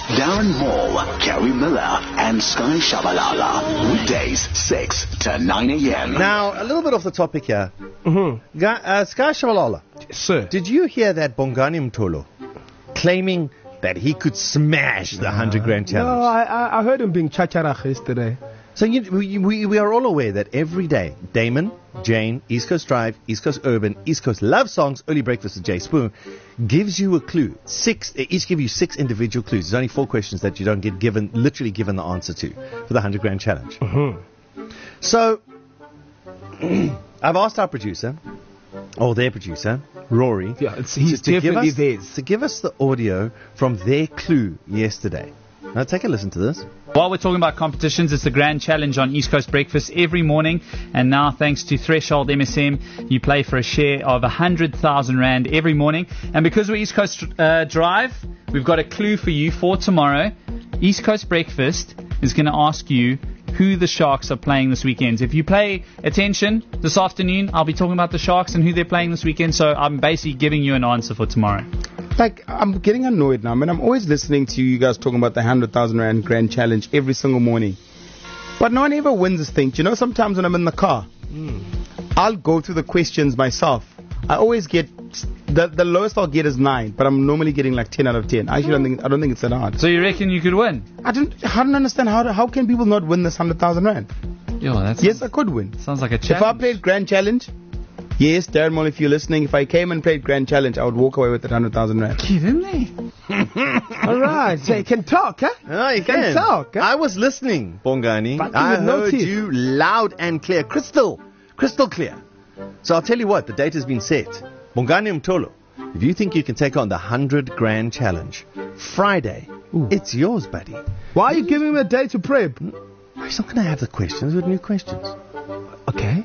Darren Moore, Gary Miller, and Sky Shabalala. Weekdays, 6 to 9 a.m. Now, a little bit off the topic here. Sky Shabalala. Sir. Did you hear that Bongani Mtolo claiming that he could smash the 100 grand challenge? No, I heard him being chacharach yesterday. So we are all aware that every day, Damon, Jane, East Coast Drive, East Coast Urban, East Coast Love Songs, Early Breakfast with Jay Spoon gives you a clue. Each give you 6 individual clues. There's only 4 questions that you don't get literally given the answer to for the 100 grand challenge. So I've asked our producer, or their producer, Rory, he's definitely theirs, to give us the audio from their clue yesterday. Now take a listen to this. While we're talking about competitions, it's the Grand Challenge on East Coast Breakfast every morning. And now, thanks to Threshold MSM, you play for a share of 100,000 Rand every morning. And because we're East Coast Drive, we've got a clue for you for tomorrow. East Coast Breakfast is going to ask you who the Sharks are playing this weekend. If you pay attention this afternoon, I'll be talking about the Sharks and who they're playing this weekend. So I'm basically giving you an answer for tomorrow. Like, I'm getting annoyed now. I mean, I'm always listening to you guys talking about the 100,000 Rand Grand Challenge every single morning. But no one ever wins this thing. Do you know, sometimes when I'm in the car, I'll go through the questions myself. I always get, the lowest I'll get is 9, but I'm normally getting like 10 out of 10. I don't think it's that hard. So you reckon you could win? I don't understand how can people not win this 100,000 Rand? Yes, I could win. Sounds like a challenge. If I played Grand Challenge, yes, Darren Moll, if you're listening, if I came and played Grand Challenge, I would walk away with that 100,000 Rand. Kidding me? All right, so you can talk, huh? Oh, you can talk. Huh? I was listening, Bongani. I heard you loud and clear, crystal clear. So I'll tell you what, the date has been set. Bongani Mtolo, if you think you can take on the 100 grand challenge, Friday, it's yours, buddy. Why are you giving him a day to prep? He's not going to have the questions with new questions. Okay.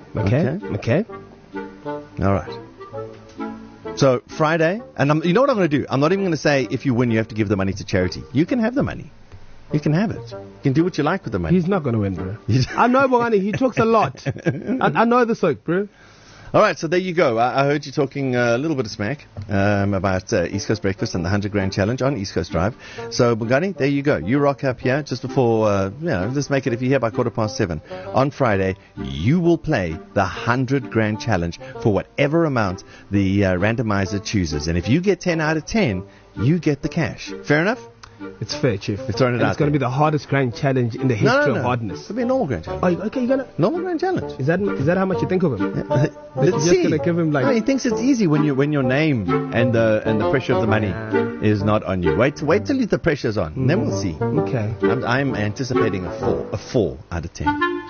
All right. So Friday, and you know what I'm going to do? I'm not even going to say if you win, you have to give the money to charity. You can have the money. You can have it. You can do what you like with the money. He's not going to win, bro. I know Bongani. He talks a lot. I know the soak, bro. All right, so there you go. I heard you talking a little bit of smack about East Coast Breakfast and the 100 grand challenge on East Coast Drive. So, Bongani, there you go. You rock up here just before, just make it if you're here by 7:15. On Friday, you will play the 100 grand challenge for whatever amount the randomizer chooses. And if you get 10 out of 10, you get the cash. Fair enough? It's fair, Chief. It's going to be the hardest grand challenge in the history of hardness. It'll be a normal grand challenge. Oh, okay, normal grand challenge. Is that how much you think of him? Let's just see. Gonna give him like. No, he thinks it's easy when your name and the pressure of the money is not on you. Wait till the pressure's on, and then we'll see. Okay. I'm anticipating a 4 out of 10.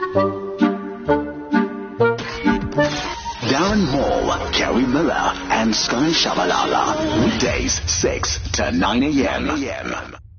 Darren Moore, Gary Miller, and Sky Shabalala. Weekdays, 6 to 9 a.m.